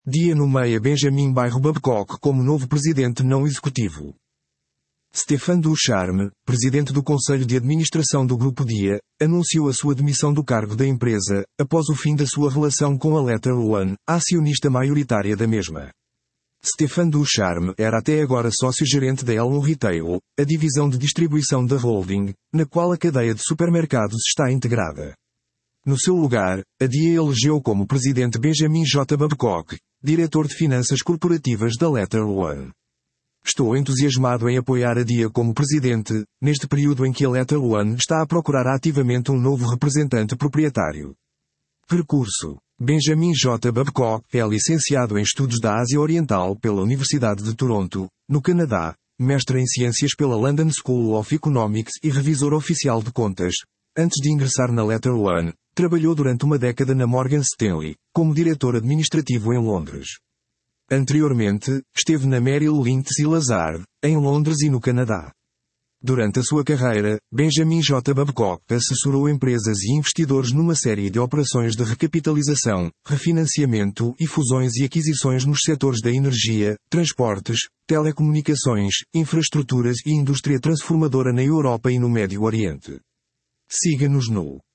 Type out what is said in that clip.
Dia nomeia Benjamin Babcock como novo presidente não executivo. Stéphane Ducharme, presidente do Conselho de Administração do Grupo Dia, anunciou a sua demissão do cargo da empresa, após o fim da sua relação com a Letter One, a acionista maioritária da mesma. Stéphane Ducharme era até agora sócio-gerente da Elmo Retail, a divisão de distribuição da holding, na qual a cadeia de supermercados está integrada. No seu lugar, a Dia elegeu como presidente Benjamin J. Babcock, diretor de finanças corporativas da Letter One. Estou entusiasmado em apoiar a Dia como presidente, neste período em que a Letter One está a procurar ativamente um novo representante proprietário. Percurso: Benjamin J. Babcock é licenciado em Estudos da Ásia Oriental pela Universidade de Toronto, no Canadá, mestre em Ciências pela London School of Economics e revisor oficial de contas. Antes de ingressar na Letter One, trabalhou durante uma década na Morgan Stanley, como diretor administrativo em Londres. Anteriormente, esteve na Merrill Lynch e Lazard, em Londres e no Canadá. Durante a sua carreira, Benjamin J. Babcock assessorou empresas e investidores numa série de operações de recapitalização, refinanciamento e fusões e aquisições nos setores da energia, transportes, telecomunicações, infraestruturas e indústria transformadora na Europa e no Médio Oriente. Siga-nos no